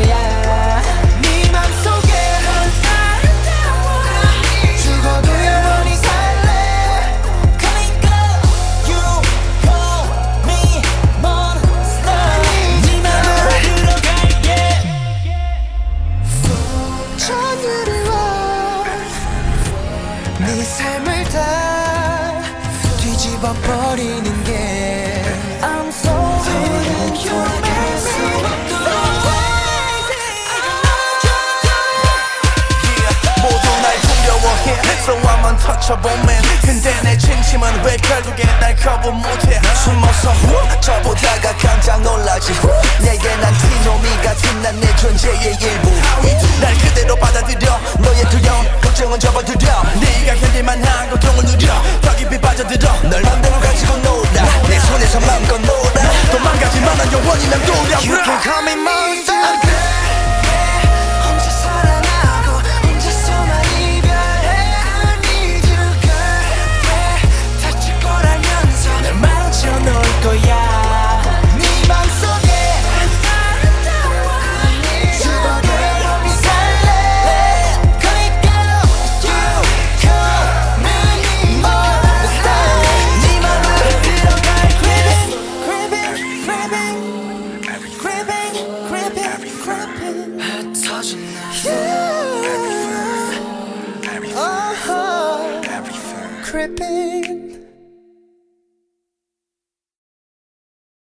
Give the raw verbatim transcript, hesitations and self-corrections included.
거야. 네 맘속에 죽어도 영원히 살래. Coming girl, you call me monster. 네 맘으로 들어갈게. 전율을 와 네 삶을 다 뒤집어 버리는 게 I'm so good. You make me 모두 날 두려워해 So I'm untouchable man. 근데 내 진심은 왜 결국에 날 거부 못해. 숨어서 후 저보다가 깜짝 놀라지. 내게 난 티노미 같은 난 내 존재의 일부. 날 그대로 받아들여. 너의 두려움 걱정은 접어들여. 네가 견딜만한 고통을 누려 더 깊이 빠져들어. 널 맘대로 가지고 놀아. 내 손에서 맘껏 놀아. 도망가지만 난 영원히 맴돌아. You can call me monster. 혼자 살아나고 혼자서만 이별해. I need you girl. 왜 다칠 거라면서 날 망쳐놓을 거야. 네 맘속에 죽어도 영원히 살래. Coming girl, you call me monster. 네 맘으로 들어갈 creeping, creeping, creeping, creeping, creeping. 흩어진 나. Creeping.